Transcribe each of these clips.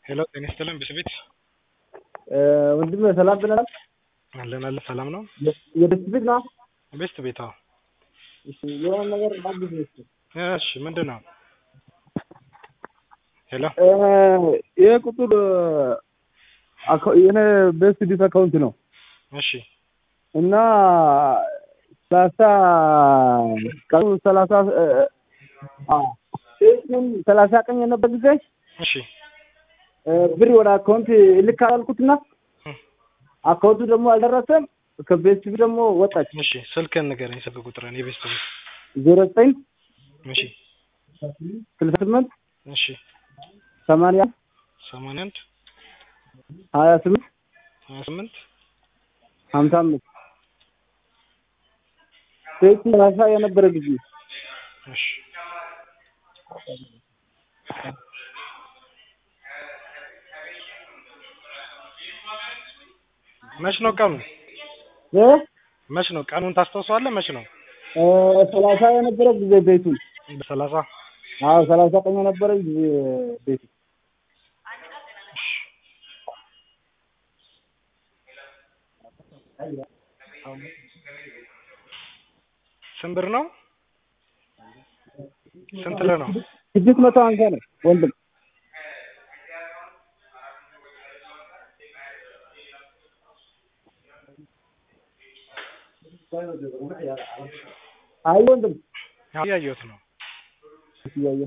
ሄሎ ጤና ይስጥልን ብስቤት ወንድም ሰላም ብለናል። አለን ሰላም ነው። የብስቤት ነው። ቤስት ቤታ እሺ የሆነ ነገር ማግኘት ነው። እሺ ምንድነው? ሄሎ ይሄ ቁጥር የኔ ቤስት አካውንት ነው። እሺ እና 30 ቀን የነበር ጊዜ እሺ ብር ወደ አካውንት ልክ አላልኩትና አካውንቱ ደግሞ አልደረሰም። ከቤስት ደግሞ ወጣች። እሺ ስልክህን ንገረኝ። ስልክ ቁጥርን የቤስት 09 እሺ 68 እሺ 81 28 55 ቤት ራሳ የነበረ ጊዜ እሺ መች ነው ቀኑ? መች ነው ቀኑን ታስታውሳለህ? መች ነው? 30 የነበረ ጊዜ ቤቱ በ30 አዎ 30 ቀን የነበረ ጊዜ ቤቱ ስንት ብር ነው? ስንት ብር ነው? 650 ነው ወንድም። አይ ወንድም ያየሁት ነው። ያየሁ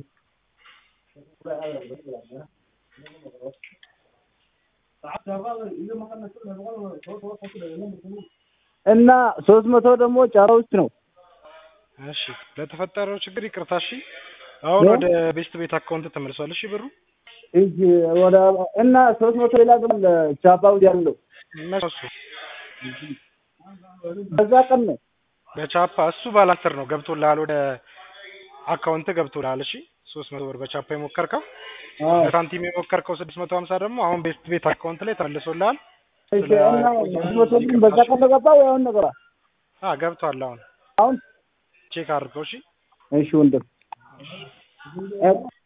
እና 300 ደግሞ ጫራ ውስጥ ነው። እሺ ለተፈጠረው ችግር ይቅርታ። እሺ አሁን ወደ ቤስት ቤት አካውንት ተመልሷል። እሺ ብሩ እሺ ወደ እና 300 ሌላ ግን ቻፓው ያለው እነሱ በዛ ቀን ነው በቻፓ እሱ ባላንሰር ነው ገብቶልሃል። ወደ አካውንት ገብቶልሃል። እሺ 300 ብር በቻፓ የሞከርከው በሳንቲም የሞከርከው 650 ደግሞ አሁን ቤስት ቤት አካውንት ላይ ተመልሶልሃል። እሺ እና 300 ብር በዛ ቀን ገባው ያው ነገር ገብቷል። አሁን አሁን ቼክ አድርገው። እሺ እሺ ወንድም